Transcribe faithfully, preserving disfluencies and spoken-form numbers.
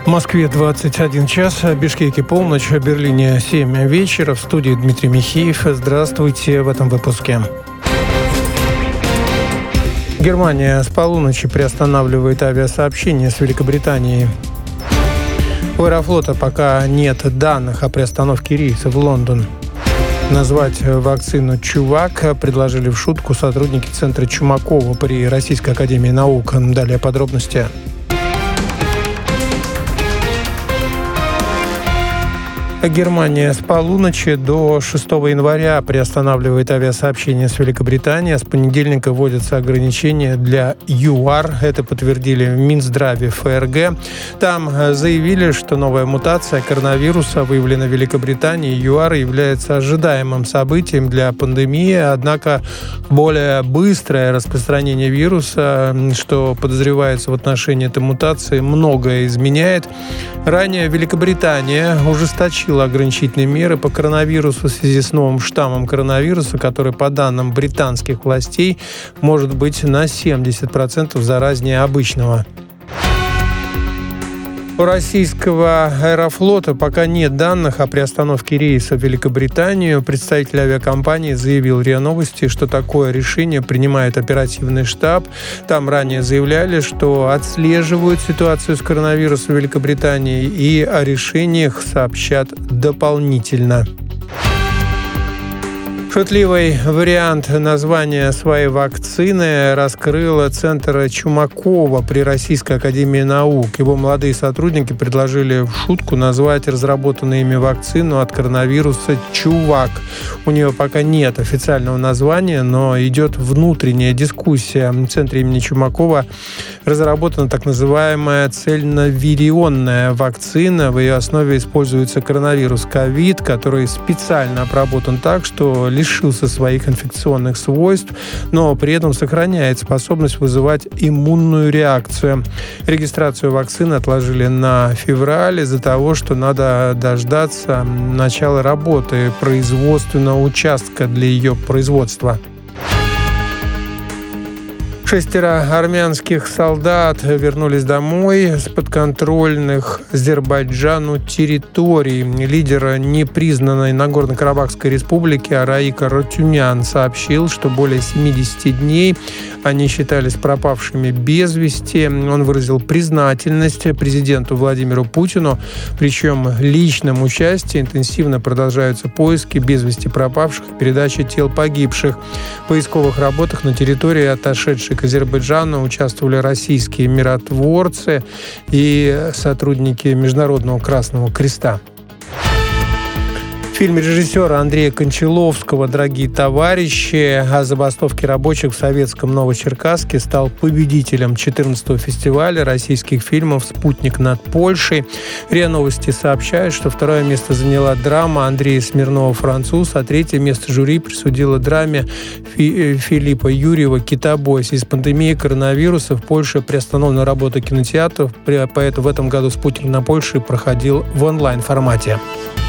В Москве двадцать один час, в Бишкеке полночь, в Берлине семь вечера. В студии Дмитрий Михеев. Здравствуйте в этом выпуске. Германия с полуночи приостанавливает авиасообщение с Великобританией. У Аэрофлота пока нет данных о приостановке рейса в Лондон. Назвать вакцину «Чувак» предложили в шутку сотрудники Центра Чумакова при Российской академии наук. Далее подробности. Германия с полуночи до шестого января приостанавливает авиасообщение с Великобританией. С понедельника вводятся ограничения для ЮАР. Это подтвердили в Минздраве ФРГ. Там заявили, что новая мутация коронавируса выявлена в Великобритании. ЮАР является ожидаемым событием для пандемии. Однако более быстрое распространение вируса, что подозревается в отношении этой мутации, многое изменяет. Ранее Великобритания ужесточила ограничительные меры по коронавирусу в связи с новым штаммом коронавируса, который, по данным британских властей, может быть на семьдесят процентов заразнее обычного. У российского Аэрофлота пока нет данных о приостановке рейса в Великобританию. Представитель авиакомпании заявил РИА Новости, что такое решение принимает оперативный штаб. Там ранее заявляли, что отслеживают ситуацию с коронавирусом в Великобритании и о решениях сообщат дополнительно. Шутливый вариант названия своей вакцины раскрыл Центр Чумакова при Российской академии наук. Его молодые сотрудники предложили в шутку назвать разработанную ими вакцину от коронавируса «Чувак». У нее пока нет официального названия, но идет внутренняя дискуссия. В Центре имени Чумакова разработана так называемая цельновирионная вакцина. В ее основе используется коронавирус ковид, который специально обработан так, что лишился своих инфекционных свойств, но при этом сохраняет способность вызывать иммунную реакцию. Регистрацию вакцины отложили на февраль из-за того, что надо дождаться начала работы производственного участка для ее производства. Шестеро армянских солдат вернулись домой с подконтрольных Азербайджану территорий. Лидер непризнанной Нагорно-Карабахской республики Араик Арутюнян сообщил, что более семьдесят дней они считались пропавшими без вести. Он выразил признательность президенту Владимиру Путину. Причем личным участием интенсивно продолжаются поиски без вести пропавших и передача тел погибших. В поисковых работах на территории, отошедшей к Азербайджану, участвовали российские миротворцы и сотрудники Международного Красного Креста. Фильм режиссера Андрея Кончаловского «Дорогие товарищи» о забастовке рабочих в советском Новочеркасске стал победителем четырнадцатого фестиваля российских фильмов «Спутник над Польшей». РИА Новости сообщает, что второе место заняла драма Андрея Смирнова «Француз», а третье место жюри присудило драме Фи- Филиппа Юрьева «Китобой». В связи с пандемией коронавируса в Польше приостановлена работа кинотеатров, поэтому в этом году «Спутник над Польшей» проходил в онлайн-формате.